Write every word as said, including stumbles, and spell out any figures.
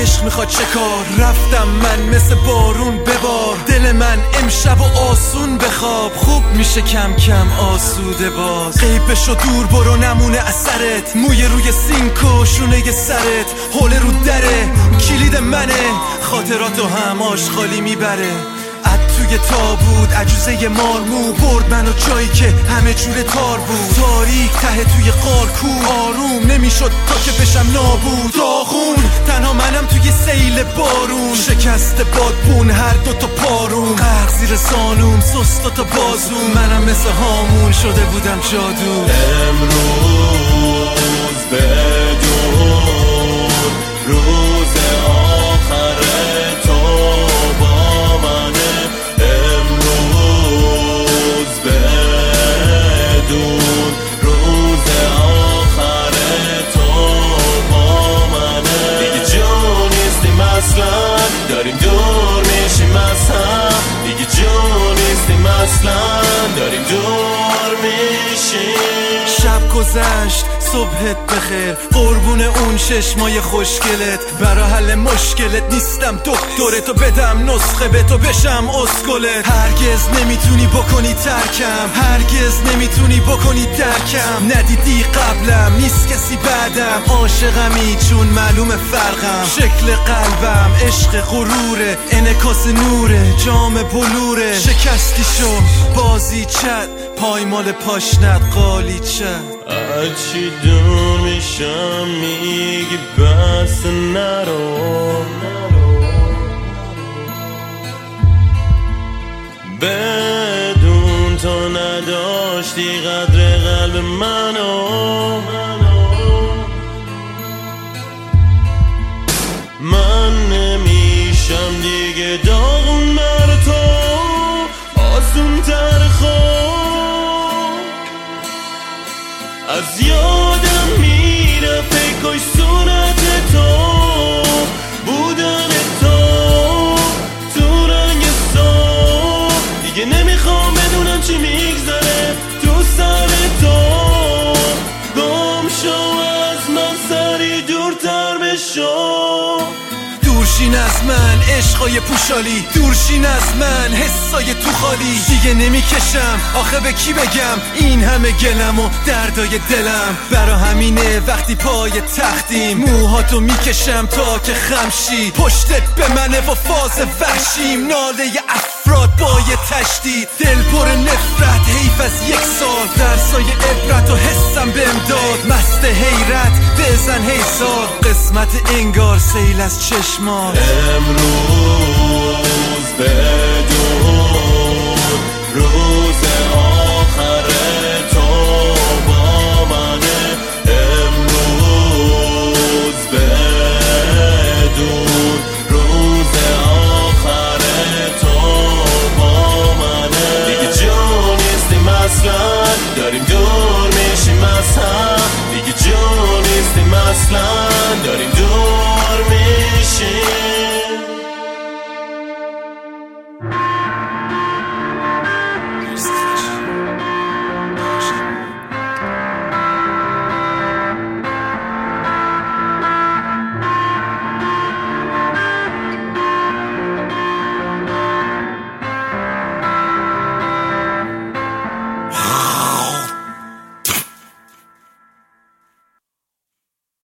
عشق میخواد چه کار؟ رفتم من مثل بارون ببار، دل من امشب و آسون بخواب. خوب میشه کم کم آسوده باز، غیب بشو دور برو نمونه اثرت. موی روی سینک و شونه سرت، حوله رو دره کلید منه. خاطراتو هم آشغالی میبره. عد توی تابوت عجوزه مارمو برد منو جایی که همه جور تار بود. تاریک ته توی قال کو آروم نمیشد تا که بشم نابود. داغون تنها منم توی سیل بارون، شکست بادبون هر دوتا پارون. غرق زیر زانوم سست دوتا بازوم، منم مثل هامون شده بودم جادو. امروز بدون روز آخر تو با منه. امروز بدون روز آخر تو با منه. دیگه جون نیستیم اصلا، داریم دور میشیم از هم. دیگه جون نیستیم اصلا، داریم دور میشیم. شب گذشت صبحت بخیر، قربون اون چشمای خوشگلت. برا حل مشکلت نیستم دکترتو بدم نسخه به تو بشم اسکلت. هرگز نمیتونی بکنی ترکم، هرگز نمیتونی بکنی درکم. ندیدی قبلم نیست کسی بعدم، عاشقمی چون معلوم فرقم. شکل قلبم عشق غروره، انعکاس نوره جام بلوره. شکستی شو بازی چد، پایمال پاشنت قالی چد. هرچی دور میشم میگی بس نرو، بدون تو نداشتی قدر قلب منو. من نمیشم دیگه داغون بر تو، آسون تر خواب از یادم میره. پیکاش صورت تو بودن تو تو رنگ صبح. دیگه نمیخوام بدونم چی میگذره تو سر تو. گم شو از من سری دورتر بشو. دورشین از من عشقای پوشالی، دورشین از من حسای تو خالی. دیگه نمیکشم آخه به کی بگم این همه گلم و دردای دلم. برا همینه وقتی پای تختیم موهاتو میکشم تا که خمشی. پشتت به منه و فاز وحشیم، ناله افراد با یه تشدید. دل پر نفرت حیف از یک سال، درسای عبرت و حسم به امداد. مست حیرت بزن حیثار، قسمت انگار سیل از چشمان. امروز بدون روز آخر تو با منه. امروز بدون روز آخر تو با منه. دیگه جون نیستیم اصلا، داریم دور میشیم از هم. دیگه جون نیستیم اصلا، داریم